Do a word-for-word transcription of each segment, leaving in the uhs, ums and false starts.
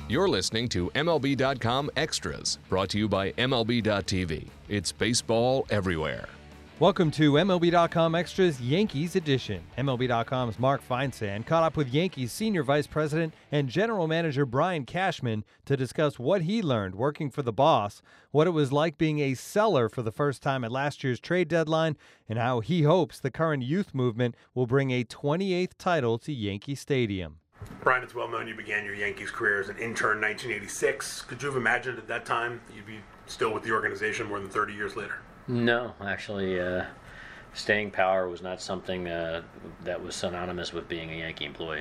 You're listening to M L B dot com Extras, brought to you by M L B dot T V. It's baseball everywhere. Welcome to M L B dot com Extras Yankees Edition. M L B dot com's Mark Feinsand caught up with Yankees Senior Vice President and General Manager Brian Cashman to discuss what he learned working for the boss, what it was like being a seller for the first time at last year's trade deadline, and how he hopes the current youth movement will bring a twenty-eighth title to Yankee Stadium. Brian, it's well known you began your Yankees career as an intern in nineteen eighty-six. Could you have imagined at that time you'd be still with the organization more than thirty years later? No, actually, uh, staying power was not something uh, that was synonymous with being a Yankee employee.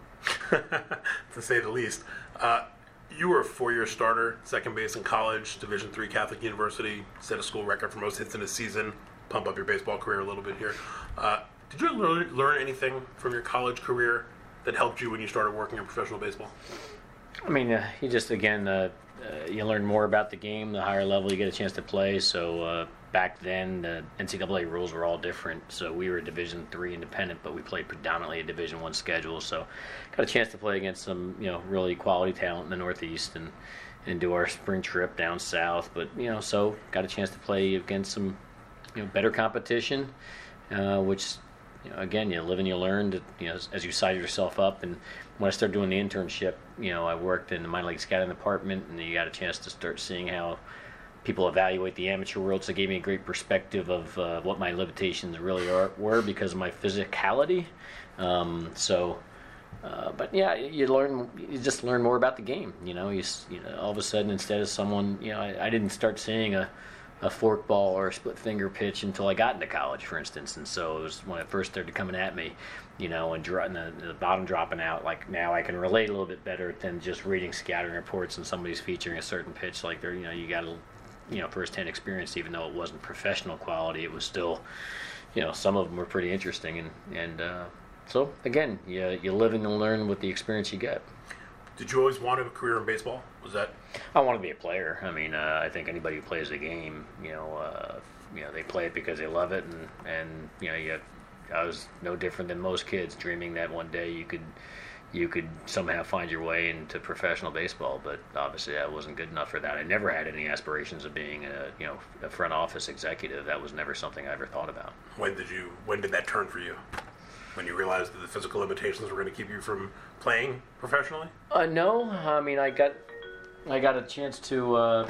To say the least. Uh, you were a four-year starter, second base in college, Division three Catholic University, set a school record for most hits in a season, pump up your baseball career a little bit here. Uh, did you learn, learn anything from your college career that helped you when you started working in professional baseball? I mean, uh, you just, again, uh, uh, you learn more about the game, the higher level you get a chance to play. So uh, back then, the N C double A rules were all different. So we were a Division three independent, but we played predominantly a Division one schedule. So got a chance to play against some, you know, really quality talent in the Northeast and, and do our spring trip down south. But, you know, so got a chance to play against some, you know, better competition, uh, which, you know, again, you live and you learn, to, you know, as, as you size yourself up. And when I started doing the internship, you know, I worked in the minor league scouting department, and you got a chance to start seeing how people evaluate the amateur world. So it gave me a great perspective of uh, what my limitations really are, were because of my physicality. Um, so, uh, but yeah, you learn, you just learn more about the game. You know, you, you know, all of a sudden, instead of someone, you know, I, I didn't start seeing a a fork ball or a split finger pitch until I got into college, for instance. And so it was when it first started coming at me, you know, and, dro- and the, the bottom dropping out. Like now I can relate a little bit better than just reading scouting reports and somebody's featuring a certain pitch. Like they're, you know, you got a, you know, first-hand experience, even though it wasn't professional quality, it was still, you know, some of them were pretty interesting. And, and uh, so again, you, you live and learn with the experience you get. Did you always want to have a career in baseball? Was that? I want to be a player. I mean, uh, I think anybody who plays a game, you know, uh, you know, they play it because they love it, and, and you know, you, I was no different than most kids, dreaming that one day you could, you could somehow find your way into professional baseball. But obviously, that wasn't good enough for that. I never had any aspirations of being a, you know, a front office executive. That was never something I ever thought about. When did you? When did that turn for you? When you realized that the physical limitations were going to keep you from playing professionally? Uh, no, I mean, I got, I got a chance to, uh,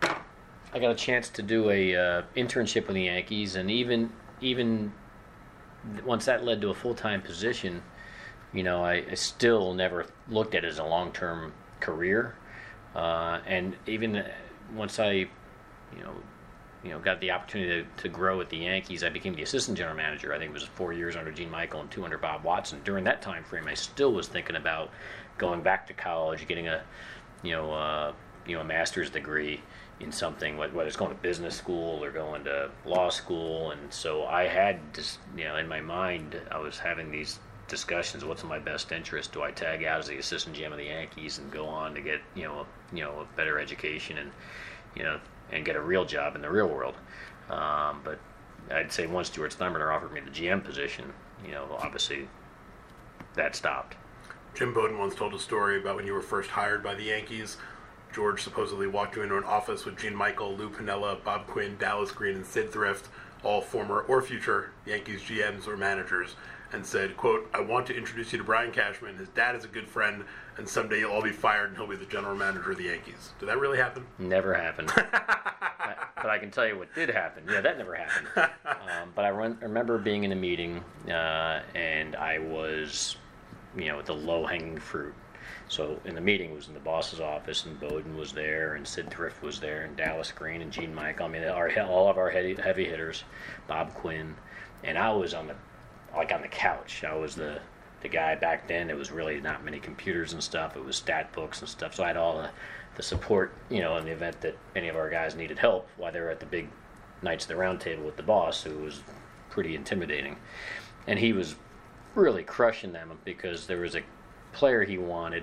I got a chance to do a uh, internship with the Yankees, and even, even once that led to a full-time position, you know, I, I still never looked at it as a long-term career, uh, and even once I, you know. you know, got the opportunity to, to grow at the Yankees, I became the assistant general manager. I think it was four years under Gene Michael and two under Bob Watson. During that time frame, I still was thinking about going back to college, getting a, you know, uh, you know, a master's degree in something, whether it's going to business school or going to law school. And so I had just, you know, in my mind, I was having these discussions. What's in my best interest? Do I tag out as the assistant G M of the Yankees and go on to get, you know, a, you know, a better education and, you know, and get a real job in the real world? Um, but I'd say once Stuart Steinbrenner offered me the G M position, you know, obviously that stopped. Jim Bowden once told a story about when you were first hired by the Yankees. George supposedly walked you into an office with Gene Michael, Lou Piniella, Bob Quinn, Dallas Green, and Sid Thrift, all former or future Yankees G Ms or managers, and said, quote, "I want to introduce you to Brian Cashman. His dad is a good friend, and someday you'll all be fired and he'll be the general manager of the Yankees." Did that really happen? Never happened. I, but I can tell you what did happen. Yeah, that never happened. Um, but I run, remember being in a meeting, uh, and I was, you know, the low-hanging fruit. So in the meeting, it was in the boss's office, and Bowden was there, and Sid Thrift was there, and Dallas Green, and Gene Michael. I mean, our, all of our heavy, heavy hitters, Bob Quinn, and I was on the, like on the couch. I was the, the guy back then. There was really not many computers and stuff. It was stat books and stuff. So I had all the, the support, you know, in the event that any of our guys needed help while they were at the big Knights of the Round Table with the boss, who was pretty intimidating. And he was really crushing them because there was a player he wanted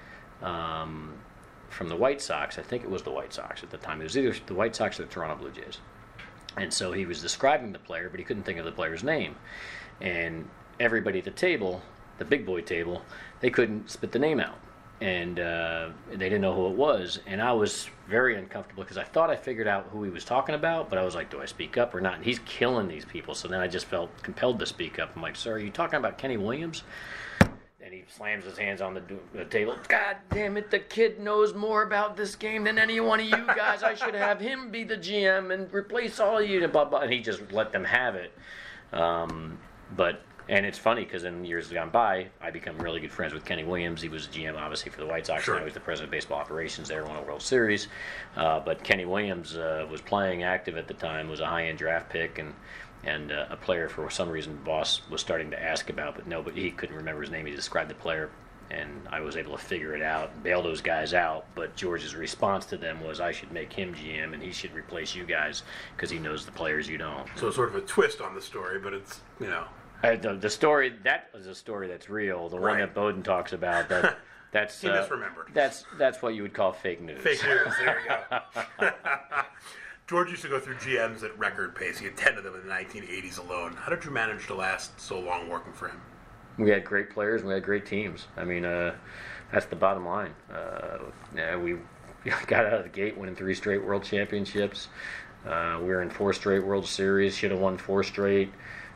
um, from the White Sox. I think it was the White Sox at the time. It was either the White Sox or the Toronto Blue Jays. And so he was describing the player, but he couldn't think of the player's name. And everybody at the table, the big boy table, they couldn't spit the name out. and uh, they didn't know who it was, and I was very uncomfortable because I thought I figured out who he was talking about, but I was like, do I speak up or not? And he's killing these people, so then I just felt compelled to speak up. I'm like, sir, are you talking about Kenny Williams? And he slams his hands on the, the table. God damn it, the kid knows more about this game than any one of you guys. I should have him be the G M and replace all of you. Blah, blah. And he just let them have it. Um, but And it's funny because in years gone by, I become really good friends with Kenny Williams. He was G M, obviously, for the White Sox. Sure. Now he's the president of baseball operations there, won a World Series. Uh, but Kenny Williams uh, was playing active at the time, was a high-end draft pick, and and uh, a player for some reason the boss was starting to ask about, but no, but he couldn't remember his name. He described the player, and I was able to figure it out and bail those guys out. But George's response to them was, I should make him G M, and he should replace you guys because he knows the players you don't. So sort of a twist on the story, but it's, you know... Uh, the, the story, that was a story that's real. The one Right. that Bowden talks about, that that's He uh, misremembered. That's that's what you would call fake news. Fake news, there you go. George used to go through G Ms at record pace. He had ten of them in the nineteen eighties alone. How did you manage to last so long working for him? We had great players and we had great teams. I mean, uh, that's the bottom line. Uh, yeah, we got out of the gate winning three straight World Championships. Uh, we were in four straight World Series. Should have won four straight.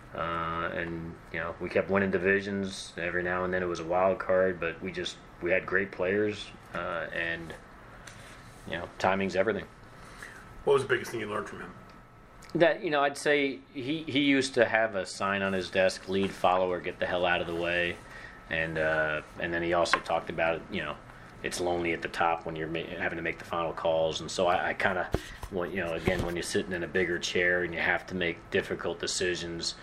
Uh, and you know, we kept winning divisions. Every now and then it was a wild card, but we just we had great players, uh, and you know, timing's everything. What was the biggest thing you learned from him? That, you know, I'd say he, he used to have a sign on his desk, lead follower, get the hell out of the way, and uh, and then he also talked about, you know, it's lonely at the top when you're ma- having to make the final calls, and so I, I kind of, you know, again, when you're sitting in a bigger chair and you have to make difficult decisions.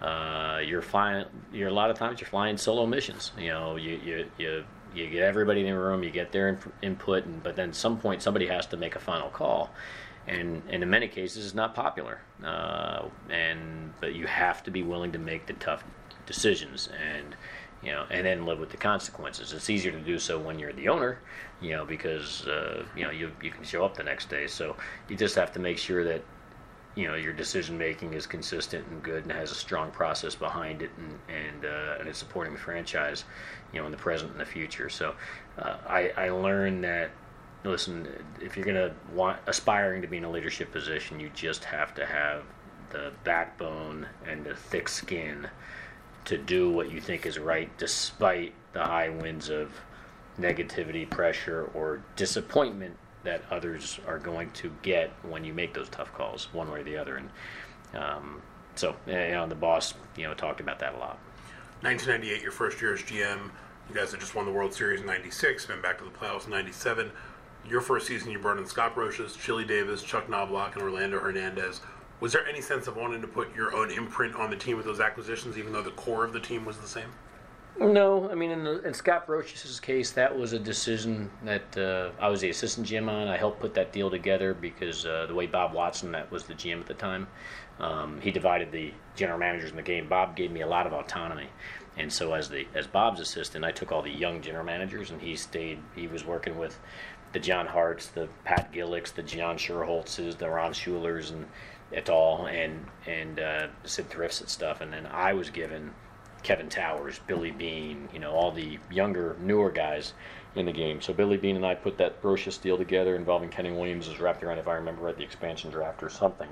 Uh, you're flying. You're a lot of times you're flying solo missions. You know, you you you, you get everybody in the room. You get their inf- input, and but then at some point somebody has to make a final call, and and in many cases it's not popular. Uh, and but you have to be willing to make the tough decisions, and you know, and then live with the consequences. It's easier to do so when you're the owner, you know, because uh, you know you you can show up the next day. So you just have to make sure that, you know, your decision making is consistent and good and has a strong process behind it, and and, uh, and it's supporting the franchise, you know, in the present and the future. So uh, I, I learned that, listen, if you're going to want aspiring to be in a leadership position, you just have to have the backbone and the thick skin to do what you think is right, despite the high winds of negativity, pressure, or disappointment that others are going to get when you make those tough calls, one way or the other. And um, so, you know, the boss, you know, talked about that a lot. nineteen ninety-eight, your first year as G M. You guys had just won the World Series in ninety-six, been back to the playoffs in ninety-seven. Your first season, you brought in Scott Brocious, Chili Davis, Chuck Knobloch, and Orlando Hernandez. Was there any sense of wanting to put your own imprint on the team with those acquisitions, even though the core of the team was the same? No, I mean, in, the, in Scott Brocious' case, that was a decision that uh, I was the assistant G M on. I helped put that deal together because uh, the way Bob Watson, that was the G M at the time, um, he divided the general managers in the game. Bob gave me a lot of autonomy. And so as the as Bob's assistant, I took all the young general managers, and he stayed, he was working with the John Harts, the Pat Gillicks, the John Sherholtzes, the Ron Schulers, and et al., and, and uh, Sid Thrifts and stuff. And then I was given Kevin Towers, Billy Bean, you know, all the younger, newer guys in the game. So Billy Bean and I put that Brocious deal together involving Kenny Williams was wrapped around, if I remember, at the expansion draft or something.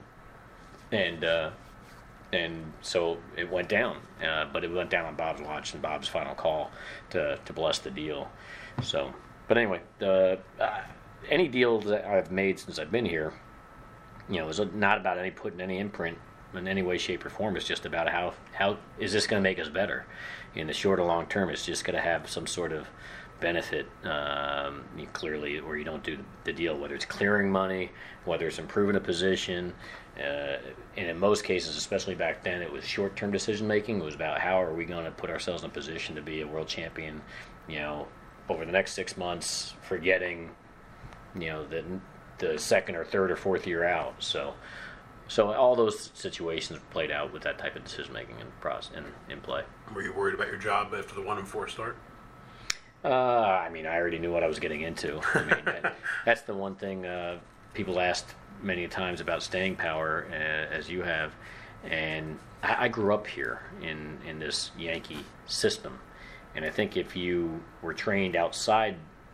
And uh, and so it went down, uh, but it went down on Bob's watch and Bob's final call to to bless the deal. So, but anyway, the uh, any deal that I've made since I've been here, you know, is not about any putting any imprint in any way, shape, or form. It's just about how how is this going to make us better in the short or long term. It's just going to have some sort of benefit, um, clearly, or you don't do the deal, whether it's clearing money, whether it's improving a position, uh, and in most cases, especially back then, it was short-term decision making. It was about how are we going to put ourselves in a position to be a world champion, you know, over the next six months, forgetting, you know, the the second or third or fourth year out. So. So all those situations played out with that type of decision making in process in, in play. Were you worried about your job after the one and four start? Uh, I mean, I already knew what I was getting into. I mean, that, that's the one thing uh, people asked many times about staying power, uh, as you have. And I, I grew up here in in this Yankee system, and I think if you were trained outside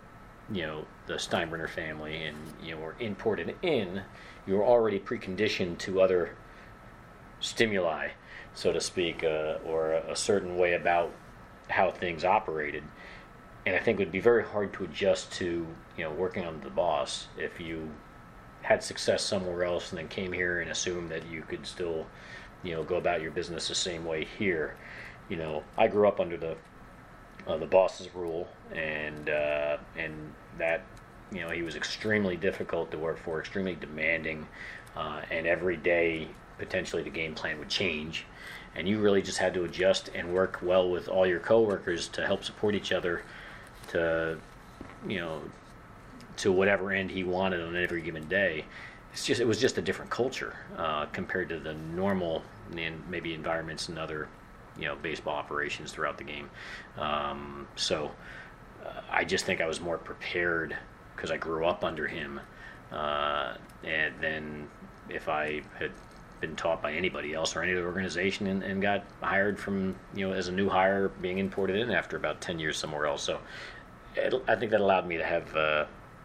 you know, the Steinbrenner family and, you know, were imported in, you were already preconditioned to other stimuli, so to speak, uh, or a, a certain way about how things operated. And I think it would be very hard to adjust to, you know, working under the boss if you had success somewhere else and then came here and assumed that you could still, you know, go about your business the same way here. You know, I grew up under the uh, the boss's rule, and uh, and that, you know, he was extremely difficult to work for, extremely demanding, uh, and every day potentially the game plan would change, and you really just had to adjust and work well with all your coworkers to help support each other to, you know, to whatever end he wanted on every given day. It's just, it was just a different culture uh, compared to the normal and maybe environments and other, you know, baseball operations throughout the game. Um, so uh, I just think I was more prepared because I grew up under him, uh, and then if I had been taught by anybody else or any other organization and, and got hired from, you know, as a new hire being imported in after about ten years somewhere else. So it, I think that allowed me to have uh,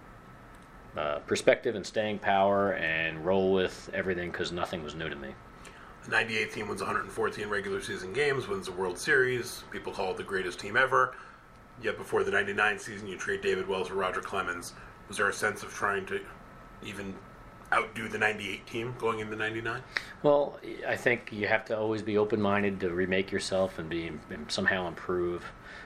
uh, perspective and staying power and roll with everything because nothing was new to me. The ninety-eight team wins one hundred fourteen regular season games, wins the World Series. People call it the greatest team ever. Yet before the ninety-nine season, you trade David Wells for Roger Clemens. Was there a sense of trying to even outdo the ninety-eight team going into ninety-nine? Well, I think you have to always be open-minded to remake yourself and be and somehow improve.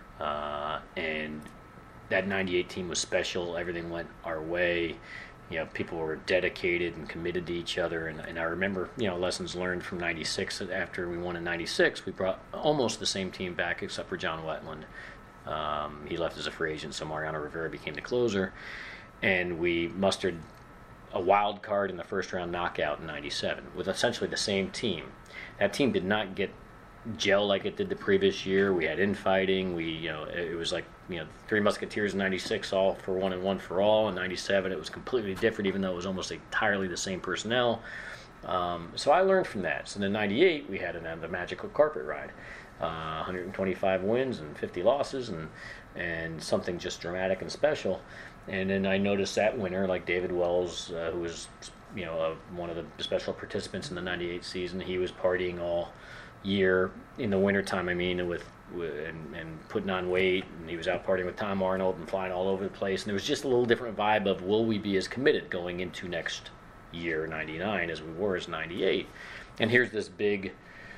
Uh, and that ninety-eight team was special. Everything went our way. You know, people were dedicated and committed to each other. And, and I remember, you know, lessons learned from ninety-six. After we won in ninety-six, we brought almost the same team back except for John Wetland. Um, he left as a free agent, so Mariano Rivera became the closer. And we mustered a wild card in the first round knockout in ninety-seven with essentially the same team. That team did not get gel like it did the previous year. We had infighting. We, you know, it was like, you know, Three Musketeers in ninety-six, all for one and one for all. In ninety-seven, it was completely different, even though it was almost entirely the same personnel. Um, so I learned from that. So in ninety-eight, we had an, the magical carpet ride. Uh, one hundred twenty-five wins and fifty losses, and and something just dramatic and special. And then I noticed that winner, like David Wells, uh, who was, you know, uh, one of the special participants in the ninety-eight season, he was partying all year in the wintertime, I mean, with, with and, and putting on weight, and he was out partying with Tom Arnold and flying all over the place. And there was just a little different vibe of, will we be as committed going into next year, ninety-nine, as we were as ninety-eight? And here's this big,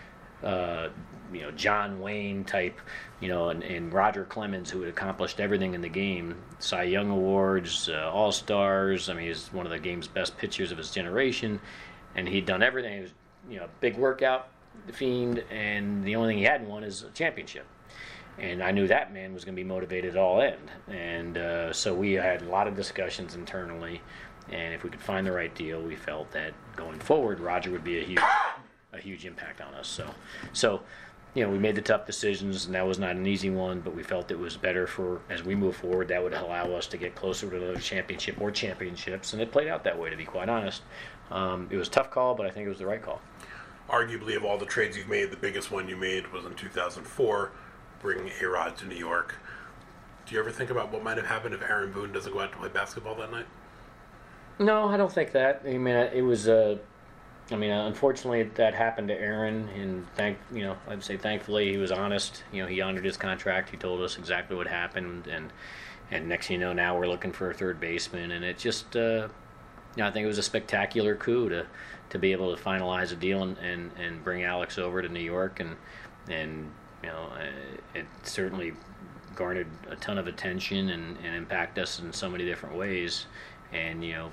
uh, you know, John Wayne type, you know, and, and Roger Clemens, who had accomplished everything in the game, Cy Young Awards, uh, All-Stars. I mean, he's one of the game's best pitchers of his generation, and he'd done everything. He was, you know, big workout fiend, and the only thing he hadn't won is a championship. And I knew that man was going to be motivated all end. And uh, so we had a lot of discussions internally, and if we could find the right deal, we felt that going forward, Roger would be a huge, a huge impact on us. So, so, you know, we made the tough decisions, and that was not an easy one, but we felt it was better for, as we move forward, that would allow us to get closer to the championship or championships, and it played out that way, to be quite honest. Um, it was a tough call, but I think it was the right call. Arguably, of all the trades you've made, the biggest one you made was in two thousand four, bringing A-Rod to New York. Do you ever think about what might have happened if Aaron Boone doesn't go out to play basketball that night? No, I don't think that. I mean, it was, uh, I mean, unfortunately, that happened to Aaron, and thank, you know, I'd say thankfully he was honest. You know, he honored his contract. He told us exactly what happened, and and next thing you know, now we're looking for a third baseman, and it just, uh, you know, I think it was a spectacular coup to to be able to finalize a deal and, and, and bring Alex over to New York, and and you know, it certainly garnered a ton of attention and, and impacted us in so many different ways, and you know.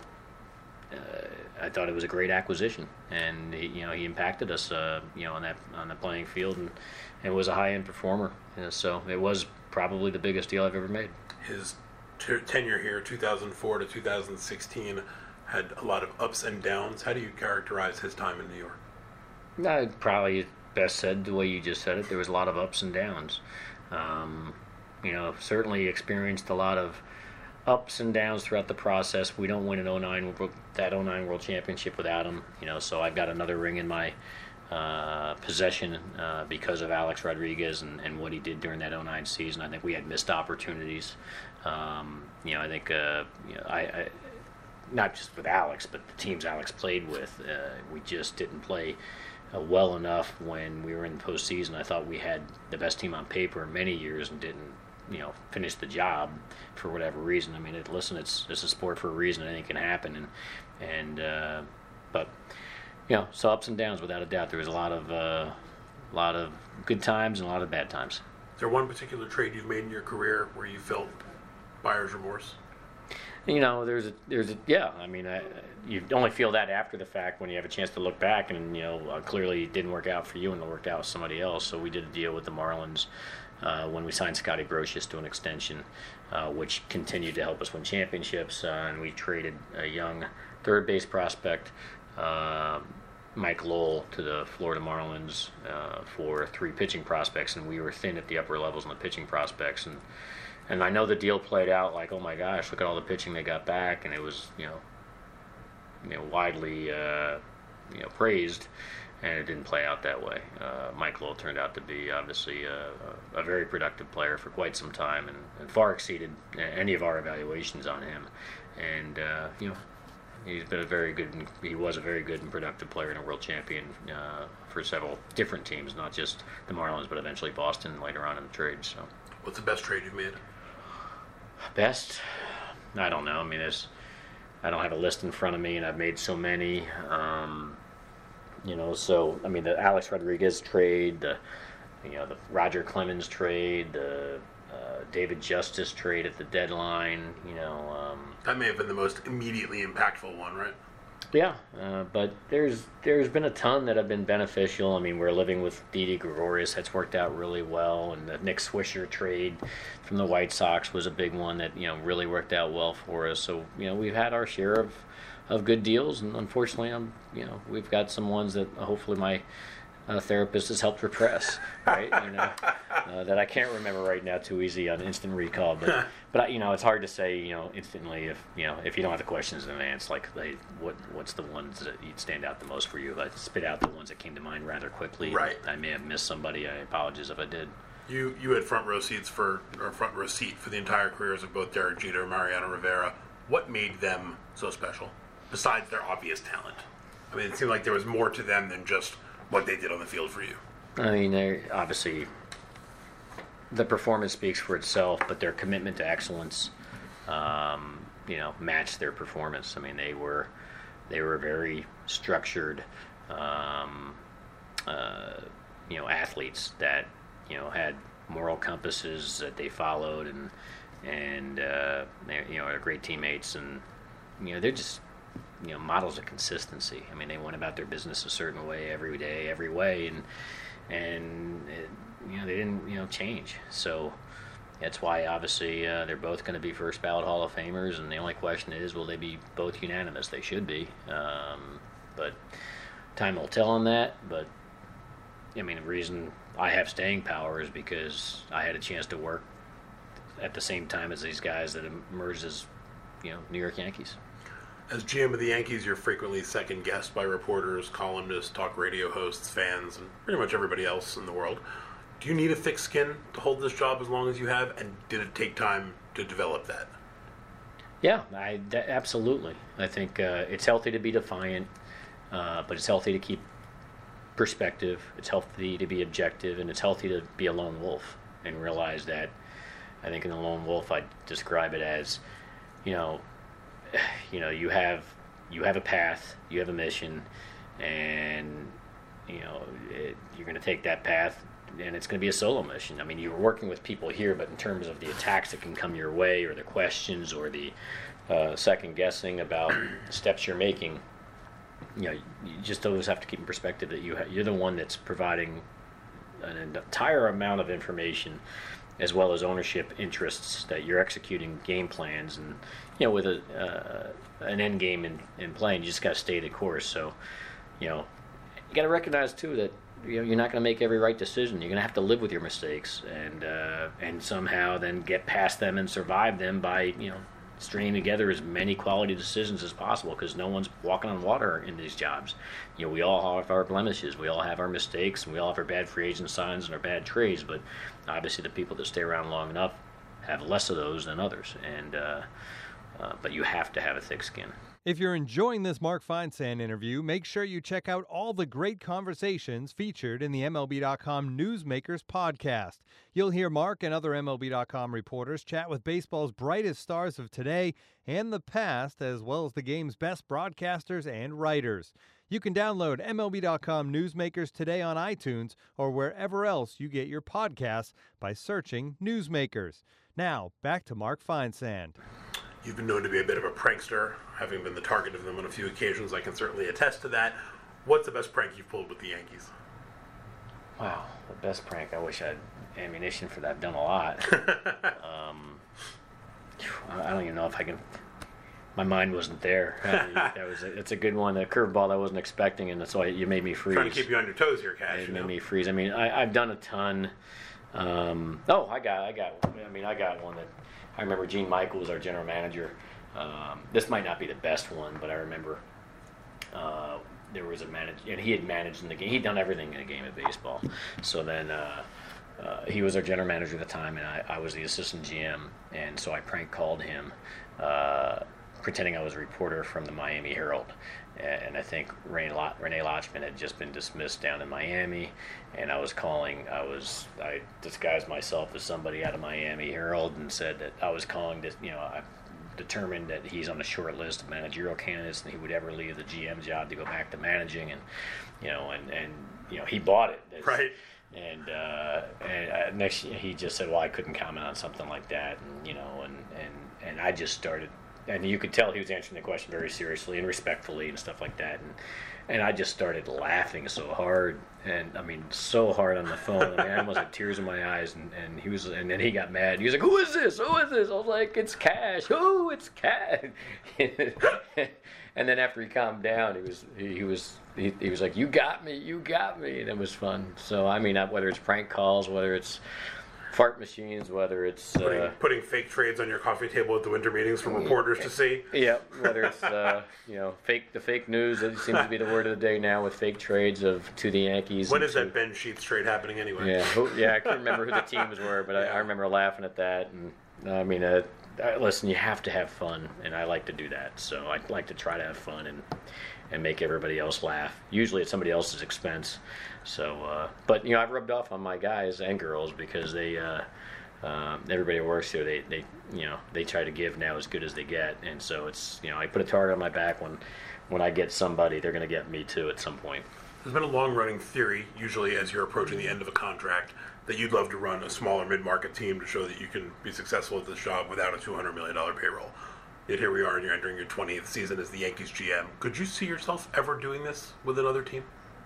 Uh, I thought it was a great acquisition, and he, you know, he impacted us, uh, you know, on that on the playing field, and, and was a high-end performer. You know, so it was probably the biggest deal I've ever made. His t- tenure here, two thousand four to two thousand sixteen, had a lot of ups and downs. How do you characterize his time in New York? Uh, probably best said the way you just said it. There was a lot of ups and downs. Um, you know, certainly experienced a lot of ups and downs throughout the process. We don't win an oh nine that oh nine World Championship without him, you know. So I've got another ring in my uh, possession uh, because of Alex Rodriguez and, and what he did during that oh nine season. I think we had missed opportunities. Um, you know, I think uh, you know, I, I not just with Alex, but the teams Alex played with, uh, we just didn't play uh, well enough when we were in the postseason. I thought we had the best team on paper in many years and didn't, you know, finish the job for whatever reason. I mean, it, listen, it's it's a sport for a reason. Anything can happen, and and uh, but you know, so ups and downs without a doubt. There was a lot of uh, a lot of good times and a lot of bad times. Is there one particular trade you've made in your career where you felt buyer's remorse? You know, there's a, there's a, yeah, I mean, I, you only feel that after the fact when you have a chance to look back and, you know, uh, clearly it didn't work out for you and it worked out with somebody else. So we did a deal with the Marlins uh, when we signed Scotty Brocious to an extension, uh, which continued to help us win championships. Uh, and we traded a young third base prospect, uh, Mike Lowell, to the Florida Marlins uh, for three pitching prospects. And we were thin at the upper levels on the pitching prospects. And And I know the deal played out like, oh my gosh, look at all the pitching they got back, and it was, you know, you know, widely, uh, you know, praised, and it didn't play out that way. Uh, Mike Lowell turned out to be obviously a, a very productive player for quite some time, and, and far exceeded any of our evaluations on him. And uh, you know, he's been a very good, he was a very good and productive player and a world champion uh, for several different teams, not just the Marlins, but eventually Boston later on in the trade. So, what's the best trade you've made? Best? I don't know. I mean, there's, I don't have a list in front of me, and I've made so many. Um, you know, so I mean, the Alex Rodriguez trade, the, you know, the Roger Clemens trade, the uh, David Justice trade at the deadline. You know, um, that may have been the most immediately impactful one, right? Yeah, uh, but there's there's been a ton that have been beneficial. I mean, we're living with Didi Gregorius. That's worked out really well. And the Nick Swisher trade from the White Sox was a big one that, you know, really worked out well for us. So, you know, we've had our share of, of good deals. And unfortunately, I'm, you know, we've got some ones that hopefully my uh, therapist has helped repress, right? You know, uh, that I can't remember right now too easy on instant recall. But, but I, you know, it's hard to say, you know, instantly if, you know, if you don't have the questions in advance, like, they, what what's the ones that you'd stand out the most for you? I spit out the ones that came to mind rather quickly. Right. I may have missed somebody. I apologize if I did. You you had front row seats for, or front row seat for the entire careers of both Derek Jeter and Mariano Rivera. What made them so special, besides their obvious talent? I mean, it seemed like there was more to them than just what they did on the field for you. I mean, they're obviously, the performance speaks for itself, but their commitment to excellence, um, you know, matched their performance. I mean, they were they were very structured, um, uh, you know, athletes that, you know, had moral compasses that they followed, and and uh, they, you know, are great teammates, and you know, they're just, you know, models of consistency. I mean, they went about their business a certain way every day, every way, and and it, you know, they didn't, you know, change. So that's why obviously uh, they're both going to be first ballot Hall of Famers, and the only question is, will they be both unanimous? They should be, um, but time will tell on that. But I mean, the reason I have staying power is because I had a chance to work at the same time as these guys that emerged as, you know, New York Yankees. As G M of the Yankees, you're frequently second guessed by reporters, columnists, talk radio hosts, fans, and pretty much everybody else in the world. Do you need a thick skin to hold this job as long as you have, and did it take time to develop that? Yeah, I, that, absolutely. I think uh, it's healthy to be defiant, uh, but it's healthy to keep perspective. It's healthy to be objective, and it's healthy to be a lone wolf and realize that. I think in the lone wolf, I describe it as, you know, you know, you have you have a path, you have a mission, and you know it, you're going to take that path, and it's going to be a solo mission. I mean, you're working with people here, but in terms of the attacks that can come your way, or the questions, or the uh, second guessing about the steps you're making, you know, you just always have to keep in perspective that you ha- you're the one that's providing an entire amount of information, as well as ownership interests, that you're executing game plans, and you know, with a uh, an end game in, in playing, you just got to stay the course. So, you know, you got to recognize too that, you know, you're not going to make every right decision. You're going to have to live with your mistakes, and uh, and somehow then get past them and survive them by, you know, stringing together as many quality decisions as possible, because no one's walking on water in these jobs. You know, we all have our blemishes, we all have our mistakes, and we all have our bad free agent signs and our bad trades, but obviously the people that stay around long enough have less of those than others, and uh, uh, but you have to have a thick skin. If you're enjoying this Mark Feinsand interview, make sure you check out all the great conversations featured in the M L B dot com Newsmakers podcast. You'll hear Mark and other M L B dot com reporters chat with baseball's brightest stars of today and the past, as well as the game's best broadcasters and writers. You can download M L B dot com Newsmakers today on iTunes or wherever else you get your podcasts by searching Newsmakers. Now, back to Mark Feinsand. You've been known to be a bit of a prankster, having been the target of them on a few occasions. I can certainly attest to that. What's the best prank you've pulled with the Yankees? Wow, the best prank. I wish I had ammunition for that. I've done a lot. um, I don't even know if I can. My mind wasn't there. I mean, that was a, it's a good one. A curveball I wasn't expecting, and that's why you made me freeze. Trying to keep you on your toes here, Cash. It you made know? me freeze. I mean, I, I've done a ton. Um, oh, I got, I got. I mean, I got one that I remember. Gene Michael was our general manager. Um, this might not be the best one, but I remember uh, there was a manager, and he had managed in the game. He'd done everything in a game of baseball. So then uh, uh, he was our general manager at the time, and I, I was the assistant G M. And so I prank called him, uh, pretending I was a reporter from the Miami Herald. And I think Renee Lachman had just been dismissed down in Miami, and I was calling. I was I disguised myself as somebody out of Miami Herald and said that I was calling to, you know, I determined that he's on a short list of managerial candidates and he would ever leave the G M job to go back to managing, and you know, and and you know, he bought it. It's, right. And, uh, and uh, next he just said, well, I couldn't comment on something like that, and you know, and and and I just started. And you could tell he was answering the question very seriously and respectfully and stuff like that. And and I just started laughing so hard. And, I mean, so hard on the phone. I mean, I almost had tears in my eyes. And, and he was, and then he got mad. He was like, who is this? Who is this? I was like, it's Cash. Who? It's Cash. And then after he calmed down, he was he, he was he, he was like, you got me. You got me. And it was fun. So, I mean, whether it's prank calls, whether it's fart machines, whether it's putting, uh, putting fake trades on your coffee table at the winter meetings for reporters to see. Yeah, whether it's uh, you know fake the fake news, it seems to be the word of the day now, with fake trades of to the Yankees. When is to, that Ben Sheets trade happening anyway? Yeah, who, yeah, I can't remember who the teams were, but I, I remember laughing at that. And I mean, uh, listen, you have to have fun, and I like to do that. So I like to try to have fun and and make everybody else laugh. Usually at somebody else's expense. So, uh, but you know, I've rubbed off on my guys and girls because they. Uh, Um, everybody who works here, they, they, you know, they try to give now as good as they get, and so it's, you know, I put a target on my back. When, when I get somebody, they're going to get me too at some point. There's been a long-running theory, usually as you're approaching the end of a contract, that you'd love to run a smaller mid-market team to show that you can be successful at this job without a two hundred million dollars payroll. Yet here we are, and you're entering your twentieth season as the Yankees G M. Could you see yourself ever doing this with another team?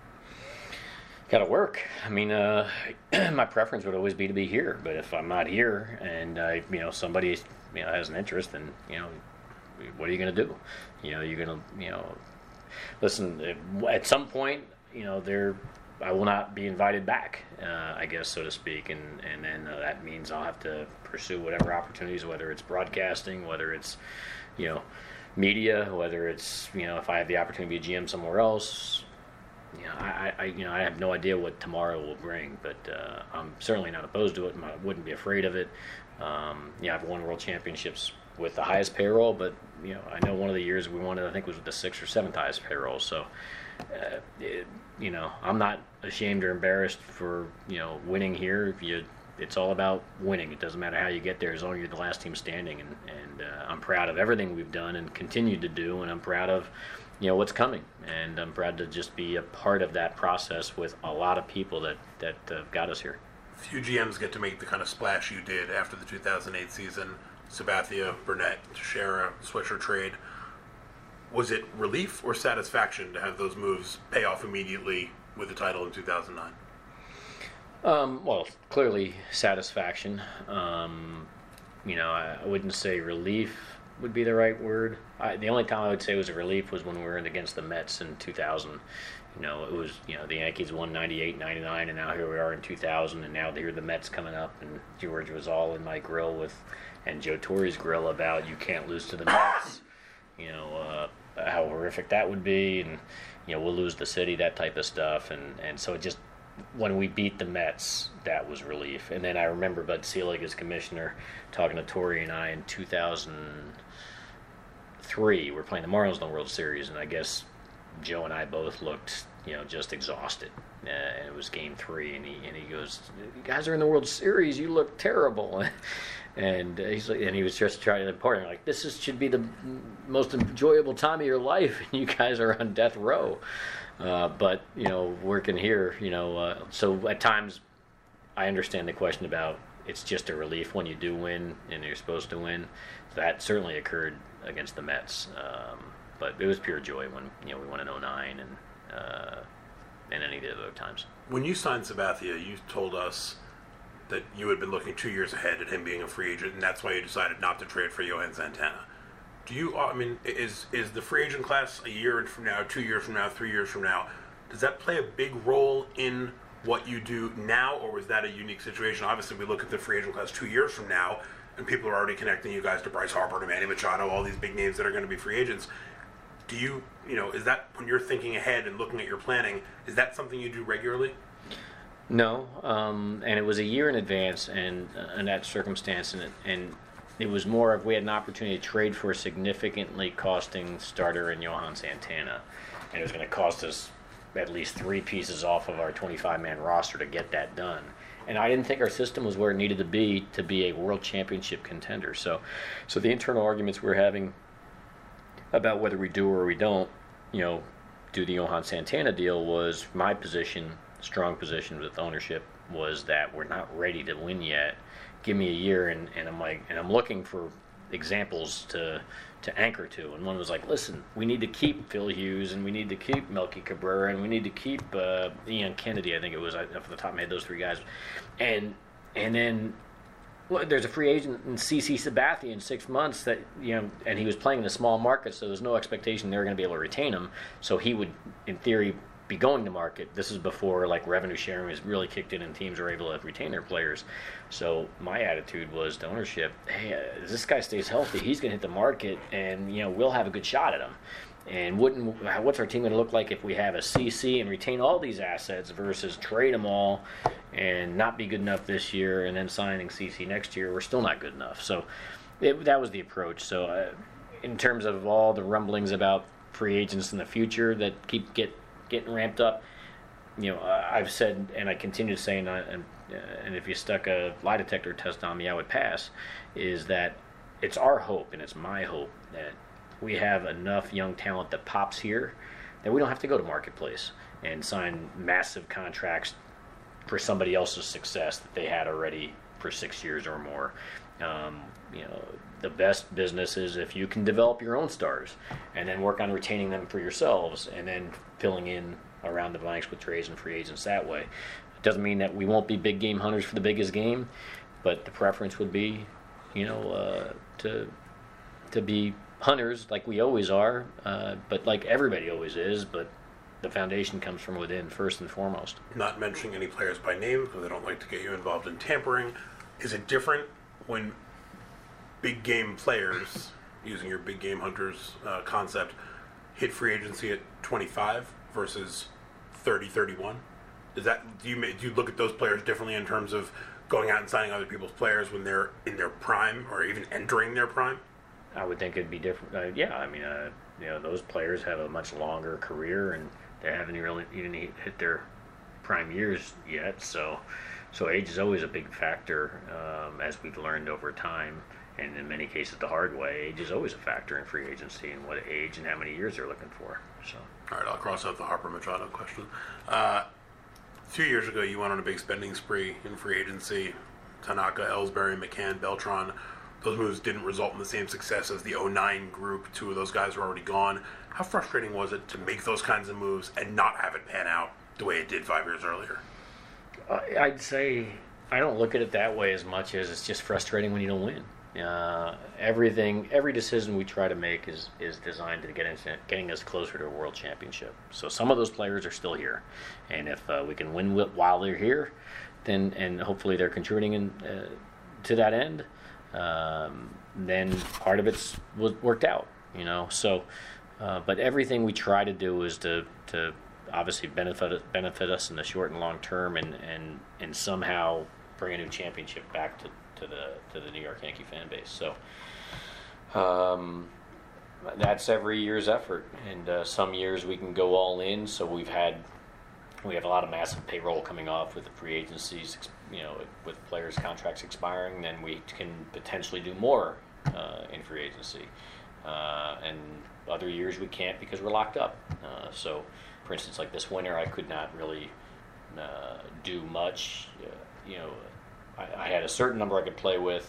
Got to work. I mean, uh, my preference would always be to be here, but if I'm not here and I, you know, somebody, you know, has an interest, then you know, what are you going to do? You know, you're going to, you know, listen. At some point, you know, there, I will not be invited back, uh, I guess, so to speak, and and then uh, that means I'll have to pursue whatever opportunities, whether it's broadcasting, whether it's, you know, media, whether it's, you know, if I have the opportunity to be a G M somewhere else. You know, I, I, you know, I have no idea what tomorrow will bring, but uh, I'm certainly not opposed to it. I wouldn't be afraid of it. Um, yeah, I've won world championships with the highest payroll, but you know, I know one of the years we won it, I think, was with the sixth or seventh highest payroll. So, uh, it, you know, I'm not ashamed or embarrassed for you know winning here. If you, it's all about winning. It doesn't matter how you get there, as long as you're the last team standing. And and uh, I'm proud of everything we've done and continue to do, and I'm proud of. You know what's coming, and I'm proud to just be a part of that process with a lot of people that that uh, got us here. Few G Ms get to make the kind of splash you did after the two thousand eight season. Sabathia, Burnett, Teixeira, Swisher trade. Was it relief or satisfaction to have those moves pay off immediately with the title in two thousand nine? Um, well, clearly satisfaction. Um, you know, I, I wouldn't say relief would be the right word. I, the only time I would say was a relief was when we were against the Mets in two thousand, You know, it was, you know, the Yankees won ninety-eight, ninety-nine, and now here we are in two thousand, and now here are the Mets coming up, and George was all in my grill with, and Joe Torre's grill about you can't lose to the Mets. You know, uh, how horrific that would be, and, you know, we'll lose the city, that type of stuff. And, and so it just, when we beat the Mets, that was relief. And then I remember Bud Selig as commissioner talking to Torre and I in two thousand three. We're playing the Marlins in the World Series, and I guess Joe and I both looked, you know, just exhausted. Uh, and it was game three, and he and he goes, "You guys are in the World Series. You look terrible." And uh, he's like, and he was just trying to partner like, "This is, should be the most enjoyable time of your life, and you guys are on death row." Uh, but you know, working here, you know, uh, so at times, I understand the question about it's just a relief when you do win and you're supposed to win. That certainly occurred against the Mets, um, but it was pure joy when, you know, we won in oh nine and uh, and any of the other times. When you signed Sabathia, you told us that you had been looking two years ahead at him being a free agent, and that's why you decided not to trade for Johan Santana. Do you, I mean, is is the free agent class a year from now, two years from now, three years from now, does that play a big role in what you do now, or was that a unique situation? Obviously, we look at the free agent class two years from now, and people are already connecting you guys to Bryce Harper, to Manny Machado, all these big names that are going to be free agents. Do you, you know, is that, when you're thinking ahead and looking at your planning, is that something you do regularly? No, um, and it was a year in advance, and uh, in that circumstance, and it, and it was more of we had an opportunity to trade for a significantly costing starter in Johan Santana, and it was going to cost us at least three pieces off of our twenty-five man roster to get that done. And I didn't think our system was where it needed to be to be a world championship contender. So, so the internal arguments we're having about whether we do or we don't, you know, do the Johan Santana deal was my position. Strong position with ownership was that we're not ready to win yet. Give me a year, and, and I'm like, and I'm looking for examples to to anchor to. And one was like, listen, we need to keep Phil Hughes, and we need to keep Melky Cabrera, and we need to keep uh, Ian Kennedy. I think it was off the top of my head, those three guys. And and then well, there's a free agent in C C Sabathia in six months that, you know, and he was playing in a small market, so there's no expectation they were going to be able to retain him. So he would, in theory, be going to market. This is before like revenue sharing was really kicked in and teams were able to retain their players. So my attitude was to ownership, hey, uh, this guy stays healthy, he's going to hit the market, and, you know, we'll have a good shot at him. And wouldn't what's our team going to look like if we have a C C and retain all these assets versus trade them all and not be good enough this year, and then signing C C next year, we're still not good enough. So it, that was the approach. So uh, in terms of all the rumblings about free agents in the future that keep get getting ramped up, you know, uh, I've said, and I continue to say, and, I, and, uh, and if you stuck a lie detector test on me, I would pass, is that it's our hope, and it's my hope, that we have enough young talent that pops here that we don't have to go to marketplace and sign massive contracts for somebody else's success that they had already for six years or more. Um, you know, the best business is if you can develop your own stars and then work on retaining them for yourselves and then filling in around the blanks with trades and free agents that way. It doesn't mean that we won't be big game hunters for the biggest game, but the preference would be, you know, uh, to to be hunters like we always are, uh, but like everybody always is, but the foundation comes from within first and foremost. Not mentioning any players by name because I don't like to get you involved in tampering. Is it different when big game players, using your big game hunters uh, concept, hit free agency at twenty-five versus thirty, thirty-one? Is that, do you do you look at those players differently in terms of going out and signing other people's players when they're in their prime or even entering their prime? I would think it'd be different. Uh, yeah, I mean, uh, you know, those players have a much longer career, and they haven't really even hit their prime years yet. So, so age is always a big factor, um, as we've learned over time, and in many cases the hard way. Age is always a factor in free agency, and what age and how many years they're looking for. So, all right, I'll cross out the Harper Machado question. Uh, two years ago, you went on a big spending spree in free agency. Tanaka, Ellsbury, McCann, Beltran. Those moves didn't result in the same success as the oh nine group. Two of those guys were already gone. How frustrating was it to make those kinds of moves and not have it pan out the way it did five years earlier? I'd say I don't look at it that way as much as it's just frustrating when you don't win. Uh, everything, every decision we try to make is, is designed to get into, getting us closer to a world championship. So some of those players are still here, and if uh, we can win while they're here, then and hopefully they're contributing in, uh, to that end, um, then part of it's was worked out, you know. So, uh, but everything we try to do is to to obviously benefit benefit us in the short and long term, and and and somehow bring a new championship back to. to the to the New York Yankee fan base. So um, that's every year's effort, and uh, some years we can go all in. So we've had we have a lot of massive payroll coming off with the free agencies, you know, with players' contracts expiring. Then we can potentially do more uh, in free agency, uh, and other years we can't because we're locked up. Uh, so, for instance, like this winter, I could not really uh, do much. Uh, you know. I, I had a certain number I could play with,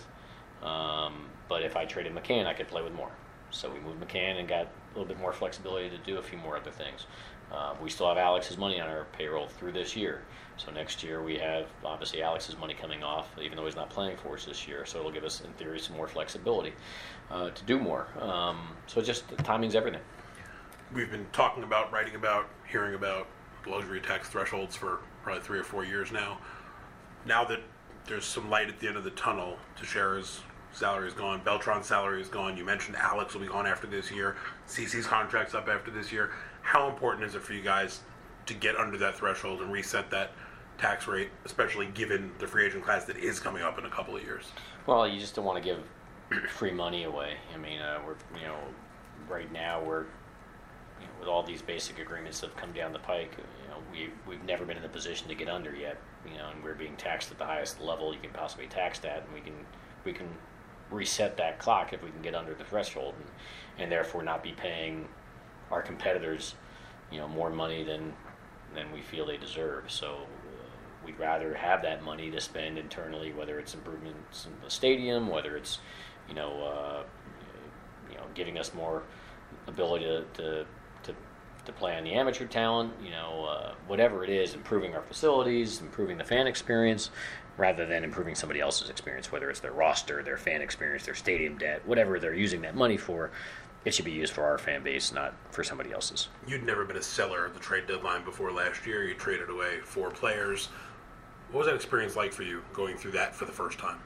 um, but if I traded McCann, I could play with more. So we moved McCann and got a little bit more flexibility to do a few more other things. Uh, we still have Alex's money on our payroll through this year. So next year we have, obviously, Alex's money coming off, even though he's not playing for us this year. So it'll give us, in theory, some more flexibility uh, to do more. Um, so just timing's everything. We've been talking about, writing about, hearing about luxury tax thresholds for probably three or four years now. Now that there's some light at the end of the tunnel, Teixeira's salary is gone, Beltran's salary is gone. You mentioned Alex will be gone after this year. CeCe's contract's up after this year. How important is it for you guys to get under that threshold and reset that tax rate, especially given the free agent class that is coming up in a couple of years? Well, you just don't want to give free money away. I mean, uh, we're you know, right now we're you know, with all these basic agreements that have come down the pike. You know, we we've never been in a position to get under yet. You know, and we're being taxed at the highest level you can possibly tax at, and we can we can reset that clock if we can get under the threshold, and, and therefore not be paying our competitors, you know, more money than than we feel they deserve. So uh, we'd rather have that money to spend internally, whether it's improvements in the stadium, whether it's you know uh, you know giving us more ability to. to to play on the amateur talent, you know, uh, whatever it is, improving our facilities, improving the fan experience, rather than improving somebody else's experience, whether it's their roster, their fan experience, their stadium debt, whatever they're using that money for, it should be used for our fan base, not for somebody else's. You'd never been a seller at the trade deadline before last year. You traded away four players. What was that experience like for you, going through that for the first time?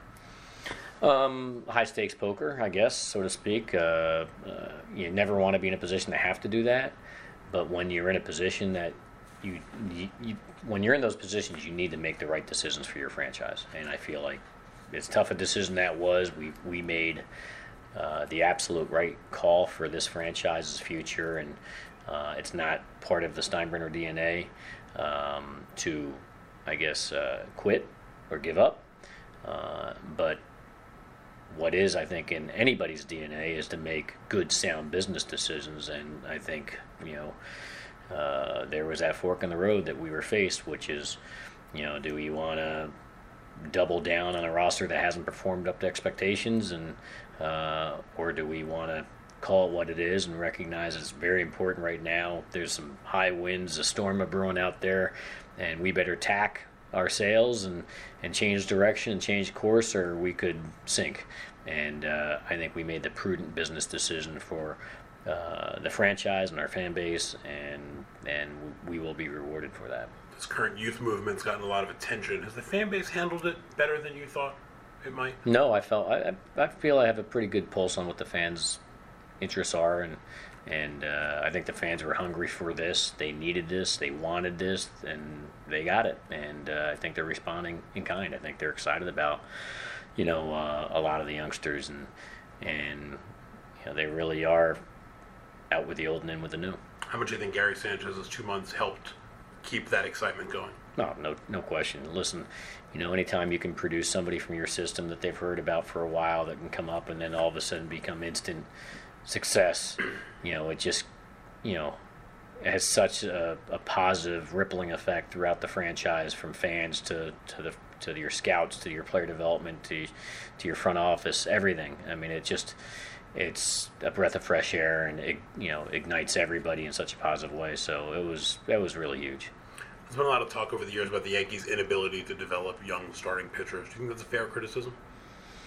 Um, high stakes poker, I guess, so to speak. Uh, uh, you never want to be in a position to have to do that. But when you're in a position that you, you, you, when you're in those positions, you need to make the right decisions for your franchise. And I feel like as tough a decision that was, we we made uh, the absolute right call for this franchise's future, and uh, it's not part of the Steinbrenner D N A um, to, I guess, uh, quit or give up. Uh, but what is, I think, in anybody's D N A is to make good, sound business decisions. And I think, you know, uh, there was that fork in the road that we were faced, which is, you know, do we want to double down on a roster that hasn't performed up to expectations, and uh, or do we want to call it what it is and recognize it's very important right now? There's some high winds, a storm of brewing out there, and we better tack our sails and, and change direction and change course, or we could sink. And uh, I think we made the prudent business decision for uh, the franchise and our fan base, and and we will be rewarded for that. This current youth movement's gotten a lot of attention. Has the fan base handled it better than you thought it might? No, I felt I I feel I have a pretty good pulse on what the fans' interests are, and and uh, I think the fans were hungry for this. They needed this. They wanted this, and they got it. And uh, I think they're responding in kind. I think they're excited about, you know, uh, a lot of the youngsters, and and you know, they really are out with the old and in with the new. How much do you think Gary Sanchez's two months helped keep that excitement going? No, no, no question. Listen, you know, anytime you can produce somebody from your system that they've heard about for a while that can come up and then all of a sudden become instant success, you know, it just, you know, has such a, a positive rippling effect throughout the franchise, from fans to, to the to your scouts, to your player development, to to your front office, everything. I mean, it just it's a breath of fresh air, and it, you know, ignites everybody in such a positive way. So it was that was really huge. There's been a lot of talk over the years about the Yankees' inability to develop young starting pitchers. Do you think that's a fair criticism?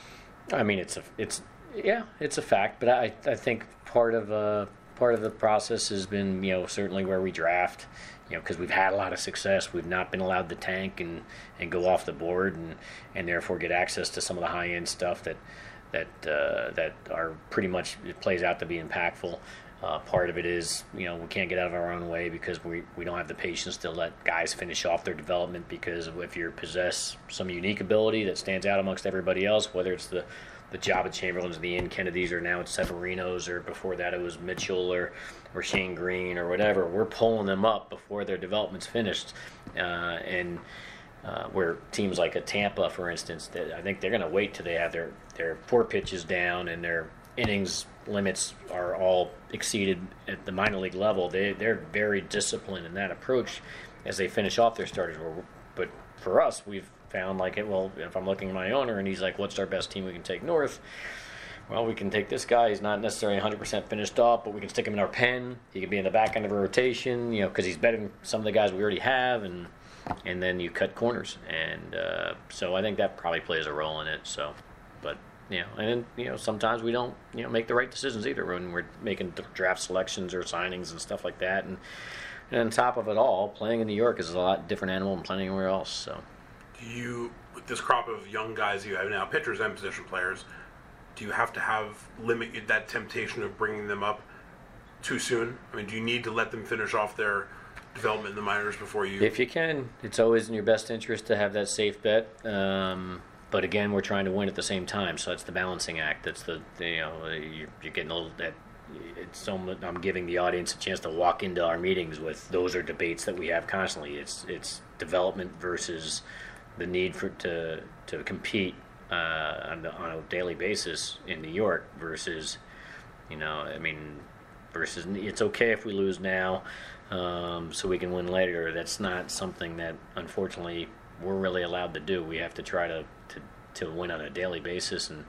I mean, it's a, it's, yeah, it's a fact. But I, I think part of, uh, part of the process has been, you know, certainly where we draft, you know, because we've had a lot of success. We've not been allowed to tank and, and go off the board, and, and therefore get access to some of the high end stuff that, that, uh, that are pretty much, it plays out to be impactful. Uh, part of it is, you know, we can't get out of our own way because we, we don't have the patience to let guys finish off their development, because if you possess some unique ability that stands out amongst everybody else, whether it's the, the Jabba Chamberlains, the Ian Kennedys, or now it's Severinos, or before that it was Mitchell or, or Shane Green or whatever, we're pulling them up before their development's finished. Uh, and uh, where teams like a Tampa, for instance, that I think they're going to wait till they have their, their four pitches down and their innings limits are all exceeded at the minor league level. They, they're very disciplined in that approach as they finish off their starters. But for us, we've found like, it. well, if I'm looking at my owner and he's like, what's our best team we can take north? Well, we can take this guy. He's not necessarily one hundred percent finished off, but we can stick him in our pen. He can be in the back end of a rotation, you know, because he's better than some of the guys we already have, and and then you cut corners. And uh, so I think that probably plays a role in it. So, but you know, and then, you know, sometimes we don't, you know, make the right decisions either when we're making draft selections or signings and stuff like that. And, and on top of it all, playing in New York is a lot different animal than playing anywhere else. So, do you, with this crop of young guys you have now, pitchers and position players, do you have to have limit that temptation of bringing them up too soon? I mean, do you need to let them finish off their development in the minors before you? If you can, it's always in your best interest to have that safe bet. Um, But again, we're trying to win at the same time, so that's the balancing act. That's the, the you know, you're, you're getting a little that. It's so I'm giving the audience a chance to walk into our meetings with those are debates that we have constantly. It's it's development versus the need for to to compete uh, on, the, on a daily basis in New York versus, you know, I mean, versus it's okay if we lose now, um, so we can win later. That's not something that unfortunately we're really allowed to do. We have to try to, to, to win on a daily basis, and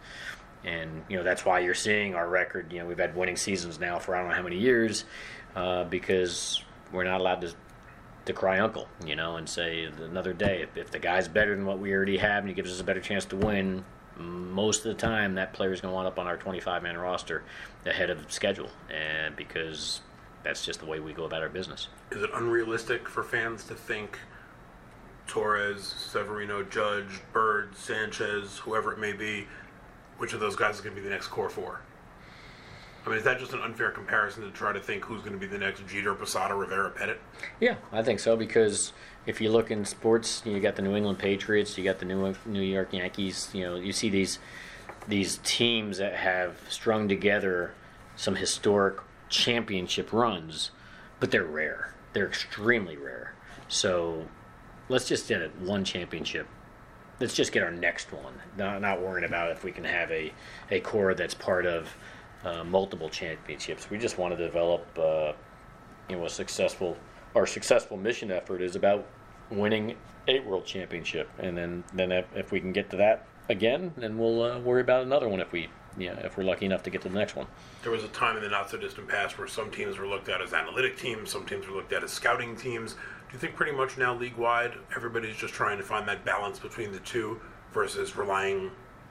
and you know that's why you're seeing our record. You know, we've had winning seasons now for I don't know how many years, uh, because we're not allowed to to cry uncle, you know, and say another day. If, if the guy's better than what we already have and he gives us a better chance to win, most of the time that player's going to wind up on our twenty-five man roster ahead of schedule, and because that's just the way we go about our business. Is it unrealistic for fans to think Torres, Severino, Judge, Bird, Sanchez, whoever it may be, which of those guys is going to be the next core four? I mean, is that just an unfair comparison to try to think who's going to be the next Jeter, Posada, Rivera, Pettit? Yeah, I think so, because if you look in sports, you got the New England Patriots, you got the New New York Yankees. You know, you see these these teams that have strung together some historic championship runs, but they're rare. They're extremely rare. So let's just get it one championship. Let's just get our next one. Not, not worrying about if we can have a, a core that's part of uh, multiple championships. We just want to develop, uh, you know, a successful. Our successful mission effort is about winning a world championship, and then then if, if we can get to that again, then we'll uh, worry about another one if we, you know, if we're lucky enough to get to the next one. There was a time in the not so distant past where some teams were looked at as analytic teams, some teams were looked at as scouting teams. Do you think pretty much now league-wide everybody's just trying to find that balance between the two versus relying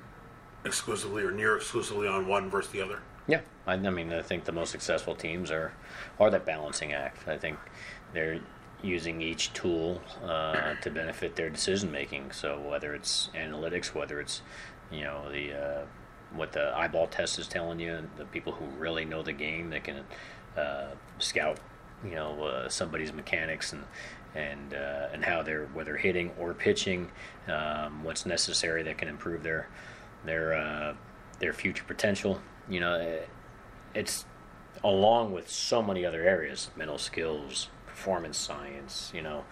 exclusively or near exclusively on one versus the other? Yeah, I, I mean, I think the most successful teams are are that balancing act. I think they're using each tool uh, to benefit their decision making. So whether it's analytics, whether it's, you know, the uh, what the eyeball test is telling you, the people who really know the game that can uh, scout, you know, uh, somebody's mechanics and and uh, and how they're whether hitting or pitching, um, what's necessary that can improve their their uh, their future potential. You know, it's along with so many other areas: mental skills, performance science. You know,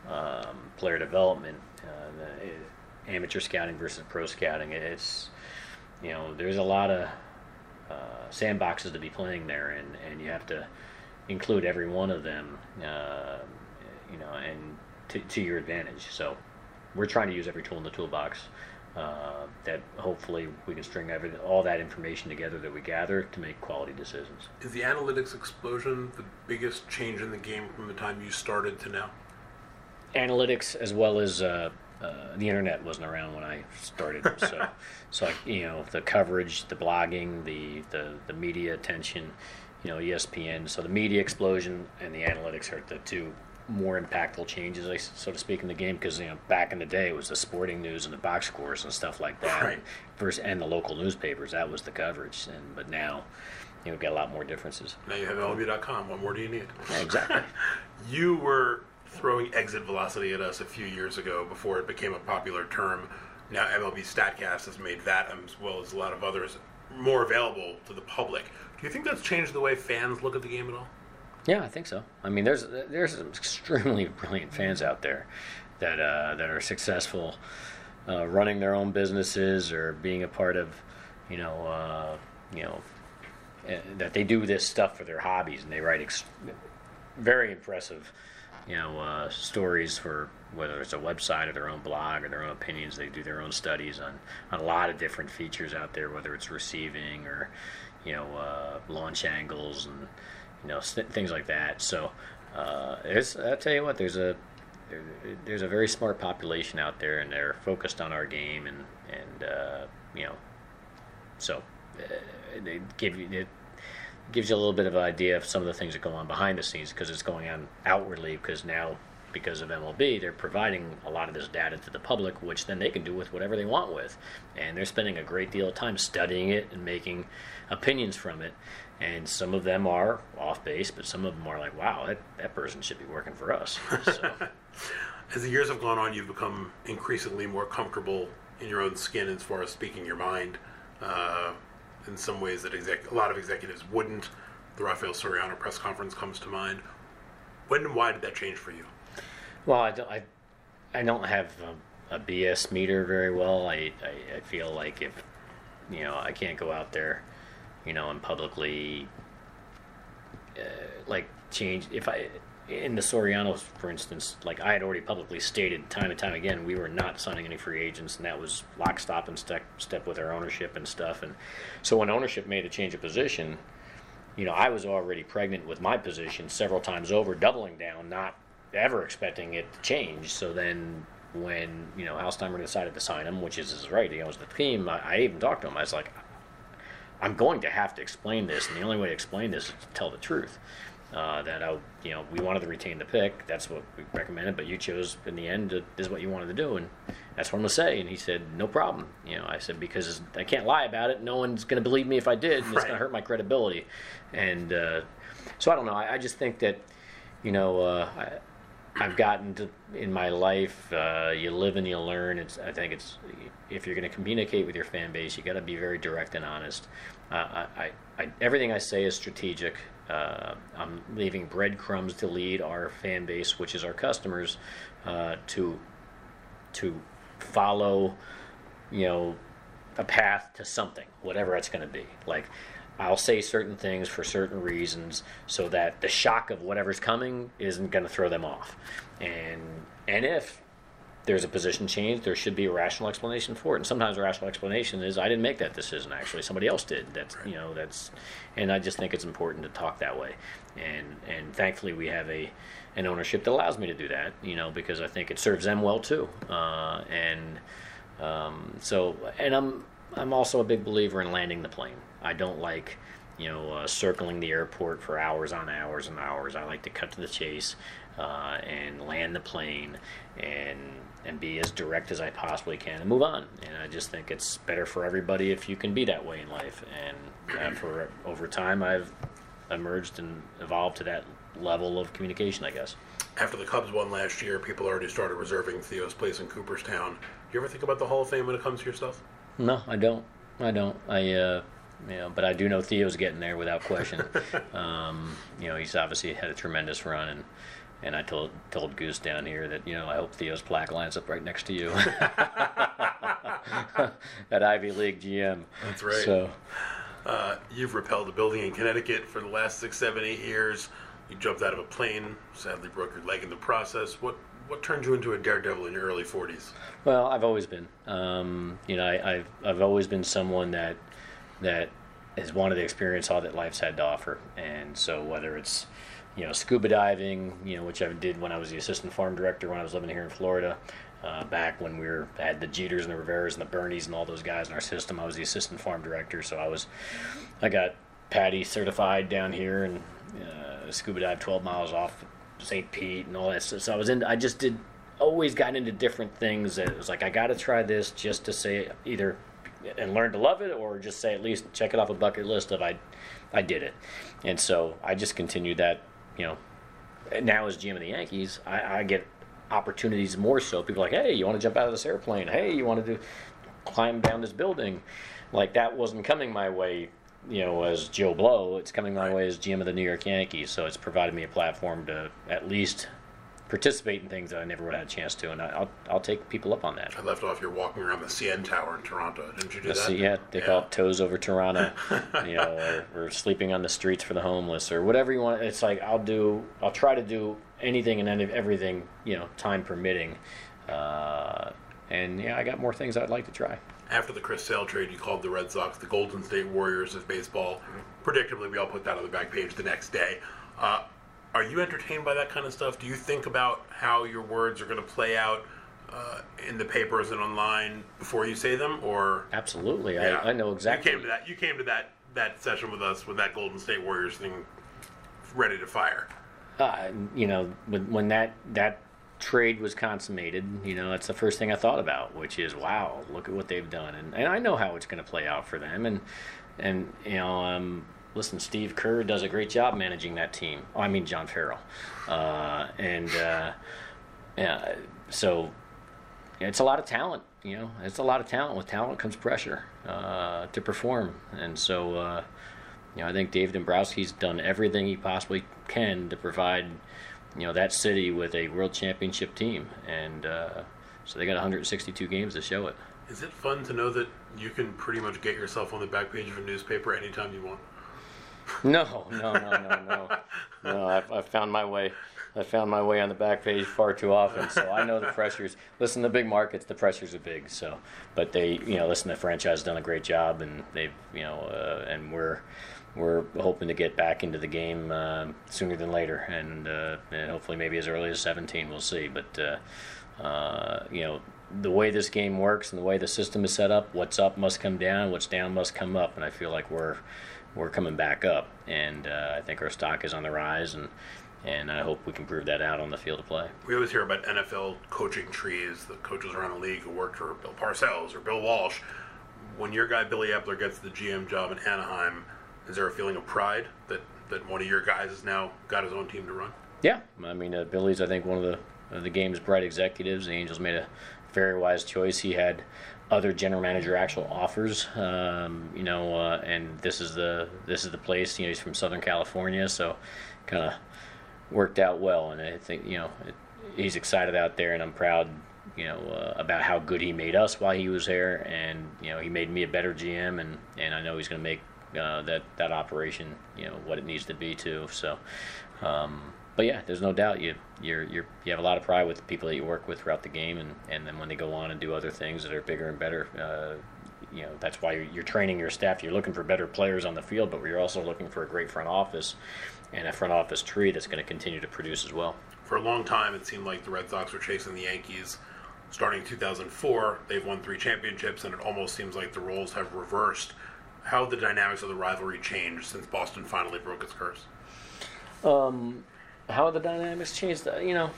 um, player development, uh, the amateur scouting versus pro scouting. It's, you know, there's a lot of uh, sandboxes to be playing there, and, and you have to include every one of them, uh, you know, and to, to your advantage. So we're trying to use every tool in the toolbox uh, that hopefully we can string every, all that information together that we gather to make quality decisions. Is the analytics explosion the biggest change in the game from the time you started to now? Analytics, as well as uh, uh, the internet wasn't around when I started. So, so I, you know, the coverage, the blogging, the, the, the media attention, you know, E S P N. So the media explosion and the analytics are the two more impactful changes, so to speak, in the game, because, you know, back in the day it was the sporting news and the box scores and stuff like that, right. and, versus, and the local newspapers. That was the coverage. And but now, you know, we've got a lot more differences. Now you have M L B dot com. What more do you need? Yeah, exactly. You were throwing exit velocity at us a few years ago before it became a popular term. Now M L B StatCast has made that, as well as a lot of others, more available to the public. Do you think that's changed the way fans look at the game at all? Yeah, I think so. I mean, there's there's some extremely brilliant fans out there that uh, that are successful uh, running their own businesses or being a part of, you know, uh, you know, uh, that they do this stuff for their hobbies, and they write ex- very impressive, you know, uh, stories for whether it's a website or their own blog or their own opinions. They do their own studies on, on a lot of different features out there, whether it's receiving or, you know, uh, launch angles and, you know, things like that. So, uh, it's, I'll tell you what, there's a there, there's a very smart population out there, and they're focused on our game, and and uh, you know, so uh, they give you it gives you a little bit of an idea of some of the things that go on behind the scenes, because it's going on outwardly. Because now, because of M L B, they're providing a lot of this data to the public, which then they can do with whatever they want with, and they're spending a great deal of time studying it and making opinions from it. And some of them are off base, but some of them are like, wow, that, that person should be working for us. So. As the years have gone on, you've become increasingly more comfortable in your own skin as far as speaking your mind, uh, in some ways that exec- a lot of executives wouldn't. The Rafael Soriano press conference comes to mind. When and why did that change for you? Well, I don't, I, I don't have a, a B S meter very well. I, I, I feel like if, you know, I can't go out there, you know, and publicly, uh, like, change, if I, in the Soriano, for instance, like, I had already publicly stated time and time again, we were not signing any free agents, and that was lock, stop, and step, step with our ownership and stuff. And so when ownership made a change of position, you know, I was already pregnant with my position several times over, doubling down, not ever expecting it to change. So then when, you know, Alzheimer decided to sign him, which is his right, he owns the team, I, I even talked to him. I was like, I'm going to have to explain this, and the only way to explain this is to tell the truth. Uh, that I, you know, we wanted to retain the pick. That's what we recommended, but you chose in the end. To, this is what you wanted to do, and that's what I'm gonna say. And he said, no problem. You know, I said, because I can't lie about it. No one's gonna believe me if I did, and right. It's gonna hurt my credibility. And uh, so I don't know. I, I just think that, you know, uh, I, I've gotten to in my life. Uh, you live and you learn. It's. I think it's. If you're going to communicate with your fan base, you got to be very direct and honest. Uh, I, I, I, everything I say is strategic. Uh, I'm leaving breadcrumbs to lead our fan base, which is our customers, uh, to to follow, you know, a path to something, whatever it's going to be. Like, I'll say certain things for certain reasons so that the shock of whatever's coming isn't going to throw them off. And and if there's a position change, there should be a rational explanation for it. And sometimes a rational explanation is, I didn't make that decision, actually. Somebody else did. That's, right. you know, that's, and I just think it's important to talk that way. And and thankfully we have a an ownership that allows me to do that, you know, because I think it serves them well too. Uh, and um, so, and I'm I'm also a big believer in landing the plane. I don't like, you know, uh, circling the airport for hours on hours and hours. I like to cut to the chase uh, and land the plane and and be as direct as I possibly can and move on. And I just think it's better for everybody if you can be that way in life. And uh, for over time, I've emerged and evolved to that level of communication, I guess. After the Cubs won last year, people already started reserving Theo's place in Cooperstown. Do you ever think about the Hall of Fame when it comes to your stuff? No, I don't. I don't. I, uh, you know, but I do know Theo's getting there without question. um, you know, he's obviously had a tremendous run, and and I told told Goose down here that, you know, I hope Theo's plaque lines up right next to you. That Ivy League G M. That's right. So, uh, you've repelled a building in Connecticut for the last six, seven, eight years. You jumped out of a plane, sadly broke your leg in the process. What what turned you into a daredevil in your early forties? Well, I've always been. Um, you know, I, I've I've always been someone that that has wanted to experience all that life's had to offer. And so whether it's, you know, scuba diving, you know, which I did when I was the assistant farm director when I was living here in Florida, Uh, back when we were had the Jeters and the Riveras and the Bernies and all those guys in our system, I was the assistant farm director. So I was, I got Patty certified down here and uh, scuba dive twelve miles off Saint Pete and all that stuff. So I was in. I just did always got into different things. That it was like I got to try this just to say either and learn to love it, or just say at least check it off a bucket list of I, I did it. And so I just continued that. You know, now as G M of the Yankees, I, I get opportunities more so. People are like, hey, you want to jump out of this airplane? Hey, you want to do climb down this building? Like that wasn't coming my way, you know, as Joe Blow. It's coming my way as G M of the New York Yankees. So it's provided me a platform to at least participate in things that I never would have had a chance to, and I, I'll I'll take people up on that. I left off you're walking around the C N Tower in Toronto. Didn't you do the that? C- yeah, they yeah. call it toes over Toronto. You know, or, or sleeping on the streets for the homeless, or whatever you want. It's like I'll do. I'll try to do anything and everything, you know, time permitting. Uh, and yeah, I got more things I'd like to try. After the Chris Sale trade, you called the Red Sox the Golden State Warriors of baseball. Predictably, we all put that on the back page the next day. Uh, are you entertained by that kind of stuff? Do you think about how your words are going to play out uh, in the papers and online before you say them? Or absolutely, yeah. I, I know exactly. You came to that. You came to that that session with us with that Golden State Warriors thing ready to fire. Uh, you know, when, when that that trade was consummated, you know, that's the first thing I thought about, which is, wow, look at what they've done, and and I know how it's going to play out for them, and and you know, um, listen, Steve Kerr does a great job managing that team. Oh, I mean, John Farrell, uh, and uh, yeah, so it's a lot of talent. You know, it's a lot of talent. With talent comes pressure uh, to perform, and so. Uh, You know, I think Dave Dombrowski's done everything he possibly can to provide, you know, that city with a world championship team, and uh, so they got one hundred sixty-two games to show it. Is it fun to know that you can pretty much get yourself on the back page of a newspaper anytime you want? No, no, no, no, no. No, I've, I've found my way. I found my way on the back page far too often, so I know the pressures. Listen, the big markets, the pressures are big. So, but they, you know, listen, the franchise has done a great job, and they've, you know, uh, and we're. We're hoping to get back into the game uh, sooner than later, and, uh, and hopefully maybe as early as seventeen. We'll see. But uh, uh, you know, the way this game works and the way the system is set up, what's up must come down, what's down must come up, and I feel like we're we're coming back up, and uh, I think our stock is on the rise, and and I hope we can prove that out on the field of play. We always hear about N F L coaching trees, the coaches around the league who worked for Bill Parcells or Bill Walsh. When your guy Billy Epler gets the G M job in Anaheim, is there a feeling of pride that, that one of your guys has now got his own team to run? Yeah. I mean, uh, Billy's, I think, one of the of the game's bright executives. The Angels made a very wise choice. He had other general manager actual offers, um, you know, uh, and this is the this is the place. You know, he's from Southern California, so kind of worked out well. And I think, you know, it, he's excited out there, and I'm proud, you know, uh, about how good he made us while he was there. And, you know, he made me a better G M, and, and I know he's going to make Uh, that that operation, you know, what it needs to be too. So, um, but yeah, there's no doubt you you're you're you have a lot of pride with the people that you work with throughout the game, and, and then when they go on and do other things that are bigger and better, uh, you know, that's why you're, you're training your staff. You're looking for better players on the field, but you're also looking for a great front office and a front office tree that's going to continue to produce as well. For a long time, it seemed like the Red Sox were chasing the Yankees. Starting in two thousand four, they've won three championships, and it almost seems like the roles have reversed. How have the dynamics of the rivalry changed since Boston finally broke its curse? Um, how have the dynamics changed? You know,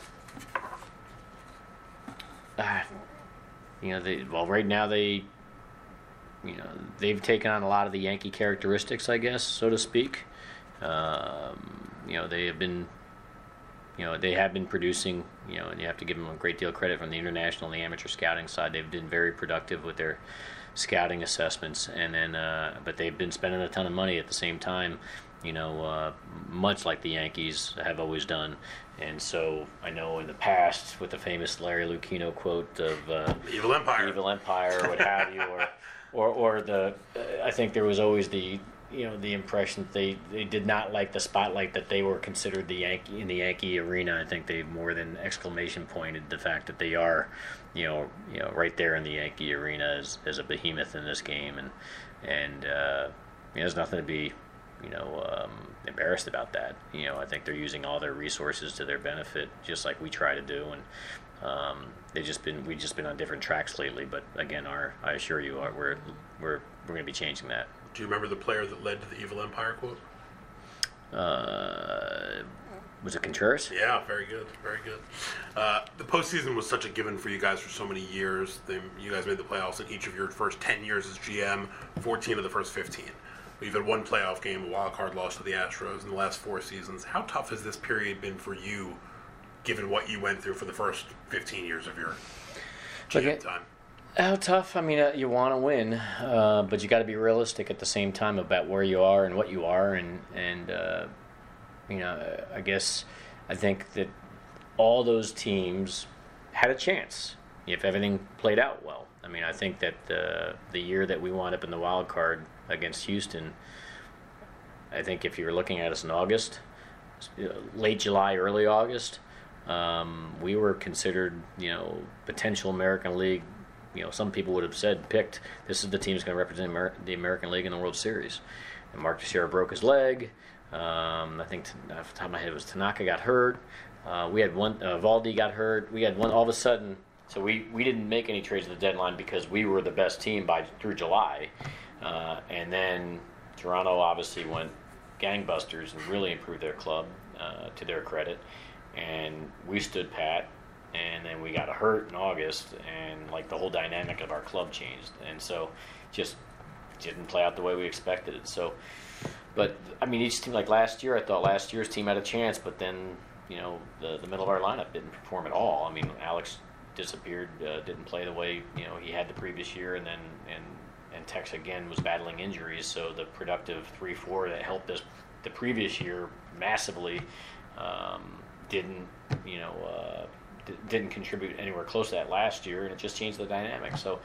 uh, you know, they, well, right now they, you know, they've taken on a lot of the Yankee characteristics, I guess, so to speak. Um, you know, they have been, you know, they have been producing, you know, and you have to give them a great deal of credit from the international and the amateur scouting side. They've been very productive with their scouting assessments, and then uh, but they've been spending a ton of money at the same time, you know, uh, much like the Yankees have always done. And so I know in the past, with the famous Larry Lucchino quote of uh, Evil Empire, Evil Empire, or what have you, or or or the uh, I think there was always the you know the impression that they, they did not like the spotlight, that they were considered the Yankee in the Yankee arena. I think they more than exclamation pointed the fact that they are, you know, you know, right there in the Yankee arena as, as a behemoth in this game, and and uh, you know, there's nothing to be, you know, um, embarrassed about that. You know, I think they're using all their resources to their benefit, just like we try to do, and Um, they've just been we've just been on different tracks lately. But again, our I assure you, our, we're we're we're going to be changing that. Do you remember the player that led to the Evil Empire quote? Uh, was it Contreras? Yeah, very good, very good. Uh, the postseason was such a given for you guys for so many years. They, you guys made the playoffs in each of your first ten years as G M, fourteen of the first fifteen. You've had one playoff game, a wild card loss to the Astros in the last four seasons. How tough has this period been for you, given what you went through for the first fifteen years of your G M Okay. time? How tough? I mean, uh, you want to win, uh, but you got to be realistic at the same time about where you are and what you are, and and uh, you know, I guess I think that all those teams had a chance if everything played out well. I mean, I think that the the year that we wound up in the wild card against Houston, I think if you were looking at us in August, late July, early August, um, we were considered, you know, potential American League. You know, some people would have said, picked, this is the team that's going to represent Amer- the American League in the World Series. And Mark Teixeira broke his leg. Um, I think, off the top of my head, it was Tanaka got hurt. Uh, we had one, uh, Valdi got hurt. We had one, all of a sudden, so we, we didn't make any trades at the deadline because we were the best team by through July. Uh, and then Toronto obviously went gangbusters and really improved their club, uh, to their credit. And we stood pat. And then we got hurt in August, and like the whole dynamic of our club changed, and so just didn't play out the way we expected it. So, but I mean, each team, like last year, I thought last year's team had a chance, but then you know the the middle of our lineup didn't perform at all. I mean, Alex disappeared, uh, didn't play the way you know he had the previous year, and then and and Tex again was battling injuries. So the productive three four that helped us the previous year massively um, didn't you know. Uh, didn't contribute anywhere close to that last year, and it just changed the dynamic. So,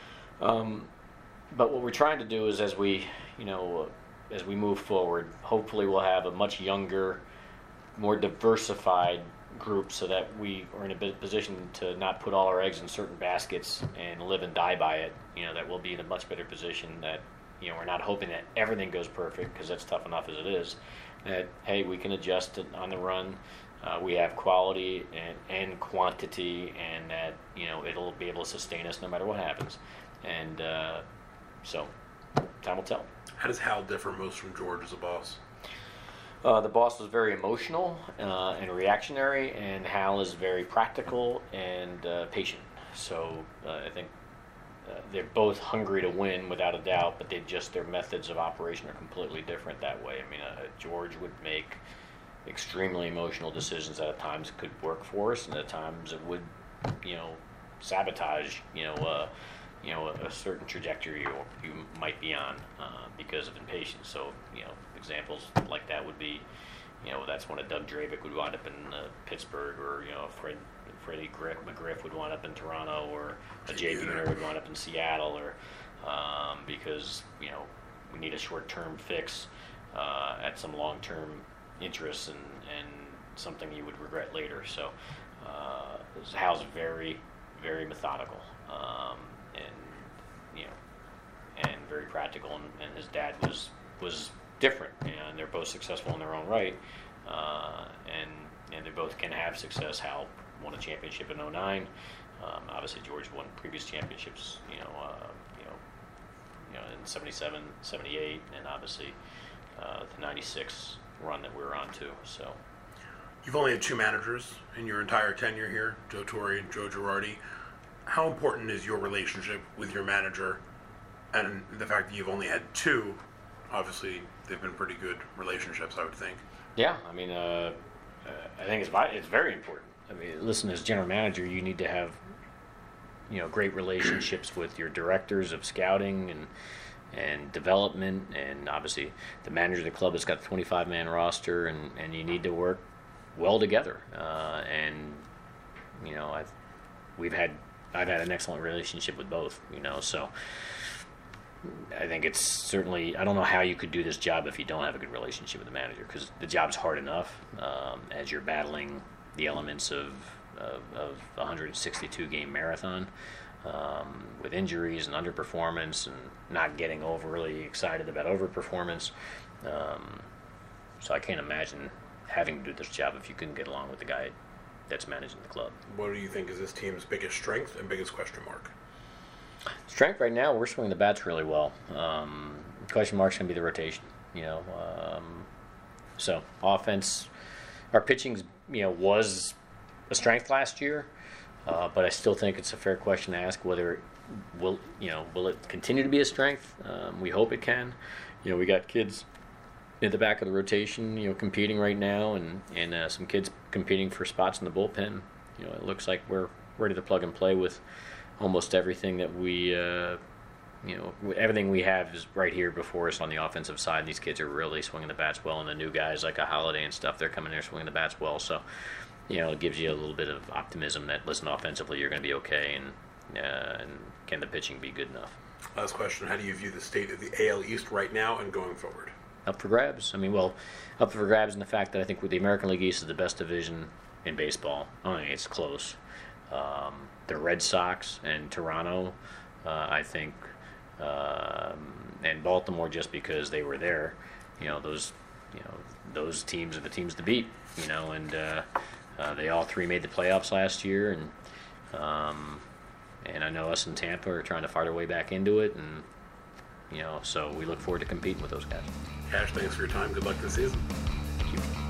um, but what we're trying to do is, as we, you know, uh, as we move forward, hopefully we'll have a much younger, more diversified group, so that we are in a position to not put all our eggs in certain baskets and live and die by it. You know, that we'll be in a much better position. That, you know, we're not hoping that everything goes perfect, because that's tough enough as it is. That hey, we can adjust it on the run. Uh, we have quality and, and quantity, and that you know it'll be able to sustain us no matter what happens. And uh, so, time will tell. How does Hal differ most from George as a boss? Uh, the boss was very emotional uh, and reactionary, and Hal is very practical and uh, patient. So uh, I think uh, they're both hungry to win, without a doubt, but they just their methods of operation are completely different that way. I mean, uh, George would make extremely emotional decisions that at times could work for us, and at times it would, you know, sabotage, you know, uh, you know, a, a certain trajectory you, you might be on uh, because of impatience. So, you know, examples like that would be, you know, that's when a Doug Dravic would wind up in uh, Pittsburgh, or you know, Fred Freddie Griff, McGriff would wind up in Toronto, or a Jay Buhner would wind up in Seattle, or um, because you know we need a short-term fix uh, at some long-term interests, and, and something you would regret later. So uh, Hal's very, very methodical, um, and you know, and very practical. And, and his dad was was different, and they're both successful in their own right, uh, and and they both can have success. Hal won a championship in oh nine. Um, obviously, George won previous championships. You know, uh, you know, you know, in seventy-seven, seventy-eight, and obviously uh, the ninety-six run that we were on too. So You've only had two managers in your entire tenure here, Joe Torre and Joe Girardi. How important is your relationship with your manager, and the fact that you've only had two? Obviously, they've been pretty good relationships, I would think. yeah, I mean, uh, uh, I think it's vi- it's very important. I mean, listen, as general manager, you need to have you know great relationships with your directors of scouting and and development, and obviously the manager of the club has got a twenty-five man roster, and, and you need to work well together. Uh, and you know, I've we've had I've had an excellent relationship with both. You know, so I think it's certainly I don't know how you could do this job if you don't have a good relationship with the manager, because the job's hard enough um, as you're battling the elements of of, of a one hundred sixty-two game marathon. Um, with injuries and underperformance and not getting overly excited about overperformance. Um, so I can't imagine having to do this job if you couldn't get along with the guy that's managing the club. What do you think is this team's biggest strength and biggest question mark? Strength right now, we're swinging the bats really well. Um, question mark's going to be the rotation. You know, um, so offense, our pitching's you know was a strength last year, uh, but I still think it's a fair question to ask whether it will you know will it continue to be a strength. Um, we hope it can. You know, we got kids in the back of the rotation, you know, competing right now, and and uh, some kids competing for spots in the bullpen. You know, it looks like we're ready to plug and play with almost everything that we, uh, you know, everything we have is right here before us on the offensive side. These kids are really swinging the bats well, and the new guys like a Holiday and stuff, they're coming there swinging the bats well. So, you know, it gives you a little bit of optimism that, listen, offensively you're going to be okay, and uh, and can the pitching be good enough? Last question: how do you view the state of the A L East right now and going forward? Up for grabs. I mean, well, up for grabs in the fact that I think with the American League East is the best division in baseball. I mean, it's close. Um, the Red Sox and Toronto, uh, I think, um, and Baltimore, just because they were there, you know, those, you know, those teams are the teams to beat. You know, and uh, uh, they all three made the playoffs last year, and um, and I know us in Tampa are trying to fight our way back into it, and you know, so we look forward to competing with those guys. Cash, thanks for your time. Good luck this season. Thank you.